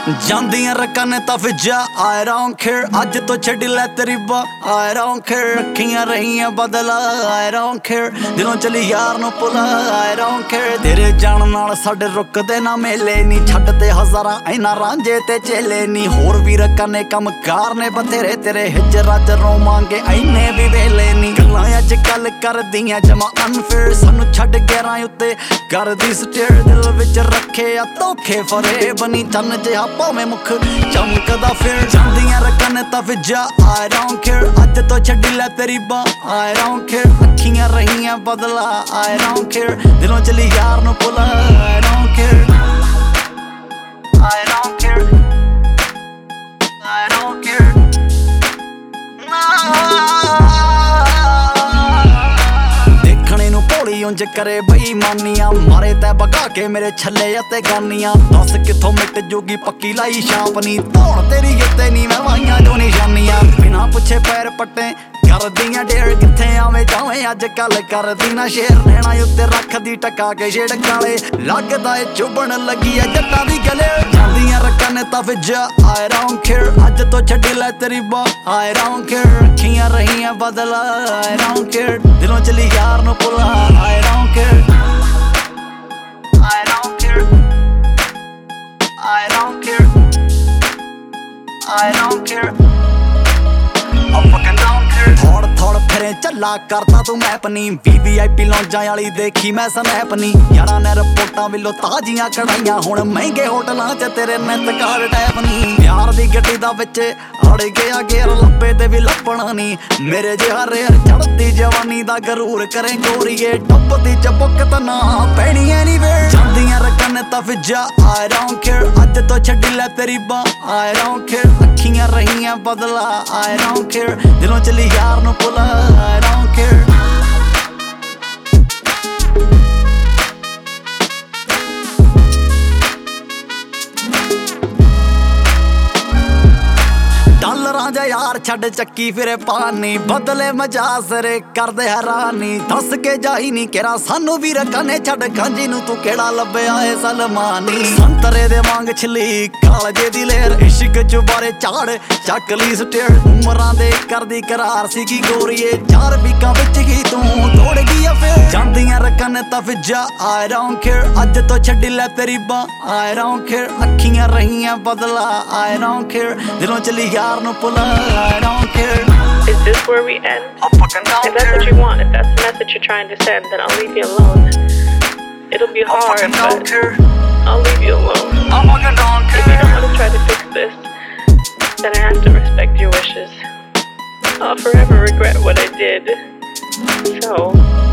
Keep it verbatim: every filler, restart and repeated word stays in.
ਜਾਂਦੀਆਂ ਰਕਾਂ ਨੇ ਤਾਂ ਫਿਜਾ I don't care ਅੱਜ ਤੋਂ ਛੱਡ ਲੈ ਤੇਰੀ ਬਾ I don't care ਰੱਖੀਆਂ ਰਹੀਆਂ ਬਦਲਾ I don't care ਦਿਲੋਂ ਚਲੀ ਯਾਰ ਨੂੰ ਭੁਲਾ I don't care ਤੇਰੇ ਜਾਣ ਨਾਲ ਸਾਡੇ ਰੁਕਦੇ ਨਾ ਮੇਲੇ ਨੀ ਛੱਡ ਤੇ ਹਜ਼ਾਰਾਂ ਇਹਨਾਂ ਰਾਂਝੇ ਤੇ ਚੇਲੇ ਨੀ ਹੋਰ ਵੀ ਰਕਾਂ ਨੇ ਕੰਮ ਕਾਰ ਨੇ ਬਥੇਰੇ ਤੇਰੇ ਹਿਜਰਾਂ ਚ ਰੋਵਾਂਗੇ ਐਨੇ ਵੀ ਵੇਲੇ ਨੀ ਗੱਲਾਂ ਅੱਜ ਕੱਲ ਕਰਦੀਆਂ ਜਮਾ ਅਨਫੇਅਰ ਸਾਨੂੰ ਛੱਡ ਗਿਆਰਾਂ ਉੱਤੇ ਕਰਦੀ ਸਟੇਅਰ ਦਿਲ ਵਿੱਚ ਰੱਖੇ ਆ ਧੋਖੇ ਫਰੇ ਬਣੀ ਚੰਨ ਜਿਹਾ ਭਾਵੇਂ ਮੁੱਖ ਚਮਕਦਾ ਫਿਰ ਜਾਂਦੀਆਂ ਰਕਾਂ ਨੇ ਤਾਂ ਫਿਜਾ I don't care ਅੱਜ ਤੋਂ ਛੱਡੀ ਲੈ ਤੇਰੀ ਬਾਂ I don't care ਅੱਖੀਆਂ ਰਹੀਆਂ ਬਦਲਾ I don't care ਦਿਲੋਂ ਚਲੀ ਯਾਰ ਨੂੰ ਭੁਲਾ I don't care I don't care I don't care ਦੇਖਣੇ ਨੂੰ ਭੋਲੀ ਉਂਝ ਕਰੇ ਬੇਈਮਾਨੀਆਂ ਮਾਰੇ ਤੈ ਬਗਾ ਕੇ ਮੇਰੇ ਛੱਲੇ ਅਤੇ ਗਾਨੀਆਂ ਦੱਸ ਕਿੱਥੋਂ ਮਿਟ ਜੂਗੀ ਪੱਕੀ ਲਾਈ ਛਾਪ ਨੀ ਧੌਣ ਤੇਰੀ ਉੱਤੇ ਨੀ ਮੈਂ ਵਾਈਆਂ ਜੋ ਨਿਸ਼ਾਨੀਆਂ ਬਿਨਾਂ ਪੁੱਛੇ ਪੈਰ ਪੱਟੇ ਕਰਦੀਆਂ ਢੇਰ ਕਿੱਥੇ ਆਵੇਂ ਜਾਵੇਂ ਅੱਜ ਕੱਲ ਕਰਦੀ ਨਾ ਸ਼ੇਰ ਨੈਣਾ ਉੱਤੇ ਰੱਖਦੀ ਟਕਾ ਕੇ ਛੇੜ ਕਾਲੇ ਲੱਗਦਾ ਏ ਚੁਬਣ ਲੱਗੀ ਐ ਜੱਟਾਂ ਦੀ ਗਲੇ ਜਾਂਦੀਆਂ ਰਕਾਂ ਨੇ ਤਾਂ ਫਿਜਾ I don't care ਅੱਜ ਤੋਂ ਛੱਡੀ ਲੈ ਤੇਰੀ ਬਾ I don't care ਰੱਖੀਆਂ ਰਹੀਆਂ ਬਦਲਾ I don't care ਦਿਲੋਂ ਚਲੀ ਯਾਰ ਨੂੰ ਭੁਲਾ I don't care I don't care I don't care I don't care I fucking don't care ਥੋੜ ਥੋੜ ਫਿਰੇ ਚੱਲਾ ਕਰਦਾ ਤੂੰ ਮੈਪ ਨੀ ਵੀ ਵੀ ਆਈ ਪੀ ਲੌਂਜਾਂ ਵਾਲੀ ਦੇਖੀ ਮੈਂ ਸਨੈਪ ਨੀ ਯਾਰਾਂ ਨੇ ਰਿਪੋਰਟਾਂ ਵੱਲੋਂ ਤਾਜ਼ੀਆਂ ਕਢਾਈਆਂ ਹੁਣ ਮਹਿੰਗੇ ਹੋਟਲਾਂ 'ਚ ਤੇਰੇ ਨਿੱਤ ਕਾਰ ਟੈਪ ਨੀ ਪਿਆਰ ਦੀ ਗੱਡੀ ਦਾ ਵਿੱਚ ਅੜ ਗਿਆ ਗੇਰ ਲੱਭੇ ਤੇ ਵੀ ਲੱਭਣਾ ਨੀ ਮੇਰੇ ਜਿਹਾ ਰੇਰ ਚੜਦੀ ਜਵਾਨੀ ਦਾ ਗਰੂਰ ਕਰੇ ਗੋਰੀਏ ਡੁੱਬਦੀ ਚਬੁੱਕ ਤਾਂ ਨਾ ਪੈਣੀ ਐ ਨੀ ਵੇਰ ਜਾਂਦੀਆਂ ਰਕਾਂ ਨੇ ਤਾਂ ਫਿਜਾ I don't care ਅੱਜ ਤੋਂ ਛੱਡੀ ਲੈ ਤੇਰੀ ਬਾਂ I don't care ਅੱਖੀਆਂ ਰਹੀਆਂ ਬਦਲਾ I don't care ਦਿਲੋਂ ਚਲੀ ਯਾਰ ਨੂੰ ਭੁਲਾ I don't care ਡਾਲਰਾਂ ਜਾ ਯਾਰ ਛੱਡ ਚੱਕੀ ਫਿਰੇ ਪਾਨੀ ਬਦਲੇ ਮਜਾਸਰੇ ਕਰਦੇ ਹੈਰਾਨੀ ਦੱਸ ਕੇ ਜਾਈ ਨੀ ਕਿਹੜਾ ਸਾਨੂੰ ਵੀ ਰਕਾਂ ਨੇ ਛੱਡ ਕਾਂਜੀ ਨੂੰ ਤੂੰ ਕਿਹੜਾ ਲੱਭਿਆ ਏ ਸਲਮਾਨੀ ਸੰਤਰੇ ਦੇ ਵਾਂਗ ਛਲੀ ਕਾਲਜੇ ਦੀ ਲੇਰ ਇਸ਼ਕ ਚ ਬਾਰੇ ਝਾੜ ਚੱਕ ਲਈ ਸਟੇਅਰ ਉਮਰਾਂ ਦੇ ਕਰਦੀ ਕਰਾਰ ਸੀਗੀ ਗੋਰੀਏ ਚਾਰ ਵੀਕਾਂ ਵਿੱਚ ਹੀ ਤੂੰ ਤੋੜ ਗਈ ਆ ਫਿਰ ਜਾਂਦੀਆਂ ਰਕਾਂ ਨੇ ਤਾਂ ਫਿਜਾ I don't care ਅੱਜ ਤੋਂ ਛੱਡੀ ਲੈ ਤੇਰੀ ਬਾਂ I don't care ਅੱਖੀਆਂ ਰਹੀਆਂ ਬਦਲਾ I don't care ਦਿਲੋਂ ਚਲੀ ਯਾਰ ਨੂੰ ਭੁਲਾ I don't care Is this where we end? I fucking don't If that's care what you want, if that's the message you're trying to send, then I'll leave you alone. It'll be I hard, fucking don't but care I'll leave you alone. I fucking don't If you don't care want to try to fix this, then I have to respect your wishes. I'll forever regret what I did. So